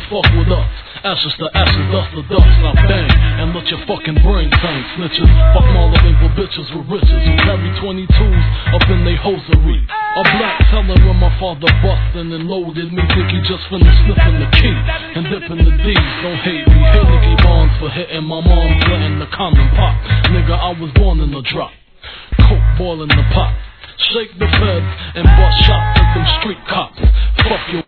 fuck with us. Ashes to ashes, dust to dust. Now bang, and let your fucking brain tank. Snitches, fuck modeling for bitches with riches who carry 22s up in they hosiery. A black teller when my father bustin' and loaded me. Think he just finished sniffing the key and dipping the D's. Don't hate me, hate Nicky Barnes for hitting my mom, letting the condom pop. Nigga, I was born in the drop. Coke boiling the pot. Shake the feds and bust shots at them street cops. Fuck you.